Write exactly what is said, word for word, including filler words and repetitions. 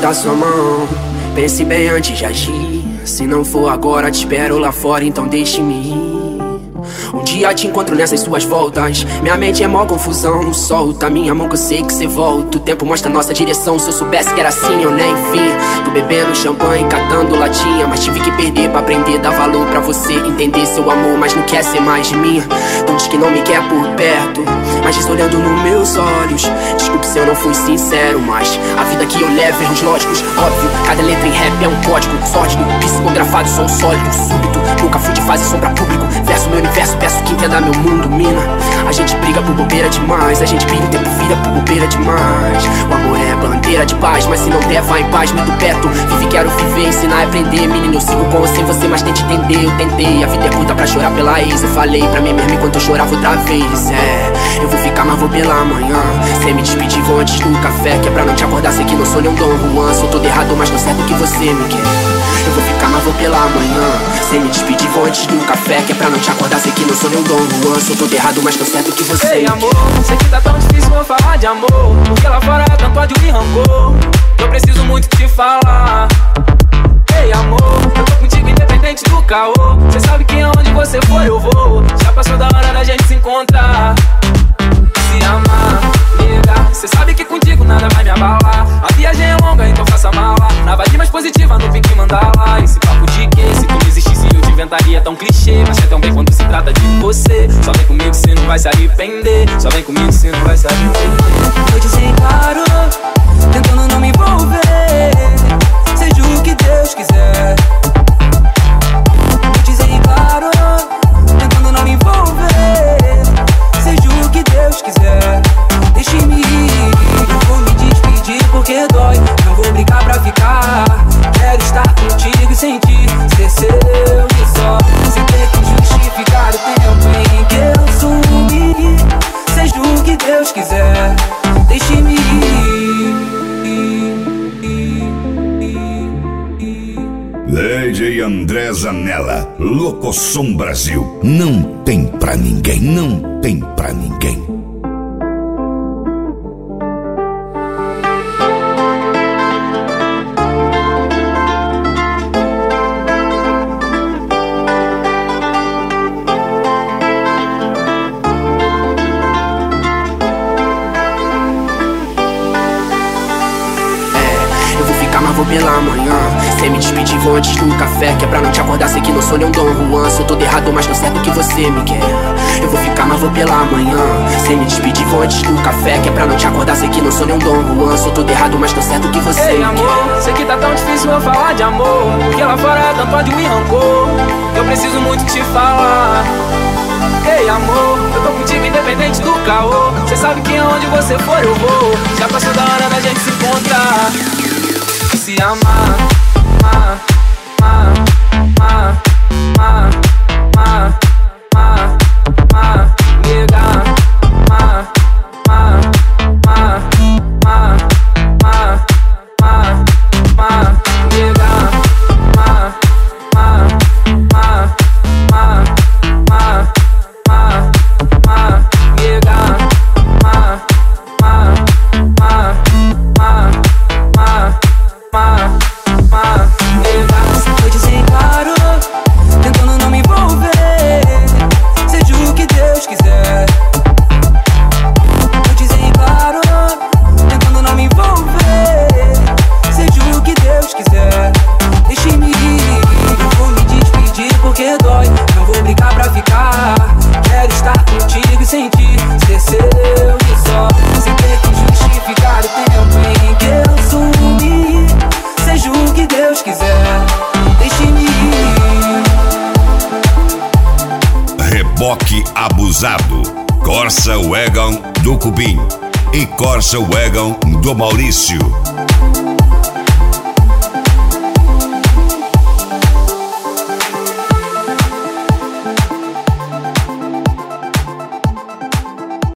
da sua mão. Pense bem antes de agir. Se não for agora, te espero lá fora, então deixe-me ir. Um dia te encontro nessas suas voltas. Minha mente é mó confusão, não solta minha mão que eu sei que cê volta. O tempo mostra nossa direção, se eu soubesse que era assim eu nem vi. Tô bebendo champanhe, catando latinha, mas tive que perder pra aprender, dar valor pra você entender seu amor, mas não quer ser mais de mim. Não diz que não me quer por perto, mas diz olhando nos meus olhos. Desculpe se eu não fui sincero, mas a vida que eu levo, erros lógicos, óbvio. Cada letra em rap é um código sórdido, psicografado, sou sólido, súbito. Nunca fui de fase sombra público, verso meu universo, peço que entenda meu mundo, mina. A gente briga por bobeira demais, a gente pira o tempo vira por bobeira demais. O amor é bandeira de paz, mas se não der, vai em paz, meto perto. Vive, quero viver, ensinar e aprender. Menino, eu sigo com ou sem você, mas tente entender. Eu tentei, a vida é curta pra chorar pela ex. Eu falei pra mim mesmo enquanto eu chorava outra vez. É, eu vou ficar, mas vou pela manhã. Sem me despedir, vou antes do café, que é pra não te acordar, sei que não sou nem um Dom Juan. Sou todo errado, mas tô certo que você me quer. Eu vou ficar, mas vou pela manhã. Sem me despedir, vou antes do café, que é pra não te acordar, sei que não sou nem um Dom Juan. Sou todo errado, mas tô certo que você Ei, me amor, quer. sei que tá tão difícil eu falar de amor, porque lá fora é tanto ódio e rancor. Eu preciso muito te falar. Ei, amor, eu tô contigo independente do caô. Cê sabe que aonde você for eu vou. Já passou da hora da gente se encontrar, se amar, nega. Cê sabe que contigo nada vai me abalar. A viagem é longa, então faça mala. Na vibe mais positiva, no pique mandala. Esse papo de que, se tu não existisse eu te inventaria tão clichê. Mas é tão bem quando se trata de você. Só vem comigo, cê não vai se arrepender. Só vem comigo, cê não vai se arrepender. Vou dizer claro, tentando não me envolver. Seja o que Deus quiser. Vou dizer claro, tentando não me envolver. Seja o que Deus quiser. Deixe-me ir, não vou me despedir porque dói. Não vou brigar pra ficar. Quero estar contigo e sentir ser seu e só. Sem ter que justificar o tempo em que eu sumi. Seja o que Deus quiser. Deixe-me ir. D J André Zanella, Locosom Brasil. Não tem pra ninguém, não tem pra ninguém. Vou pela manhã, sem me despedir, vou antes do café, que é pra não te acordar, sei que não sou nem um Dom Juan. Sou todo errado, mas tô certo que você me quer. Eu vou ficar, mas vou pela manhã, sem me despedir, vou antes do café, que é pra não te acordar, sei que não sou nem um Dom Juan. Sou todo errado, mas tô certo que você Ei, me amor, quer. sei que tá tão difícil eu falar de amor, porque lá fora é tanto ódio e rancor. Eu preciso muito te falar. Ei, amor, eu tô contigo independente do caô. Cê sabe que aonde você for eu vou. Já passou da hora da gente se encontrar, se amar, amar, amar, amar, amar, amar, amar, amar, nega, amar, amar, amar, amar, amar, amar, amar, nega, amar, amar, amar, amar, amar, amar, amar, nega, amar, amar, amar, amar, amar. Ma, ma, vou dizer claro, tentando não me envolver. Seja o que Deus quiser. Vou dizer claro, tentando não me envolver. Seja o que Deus quiser. Deixe-me ir, não vou me despedir porque dói. Não vou brigar pra ficar. Quero estar contigo e sentir ser seu e só. Sem ter que justificar o tempo em que eu sumi. Seja o que Deus quiser, deixe-me ir. Reboque abusado. Corsa Wagon do Cubim e Corsa Wagon do Maurício.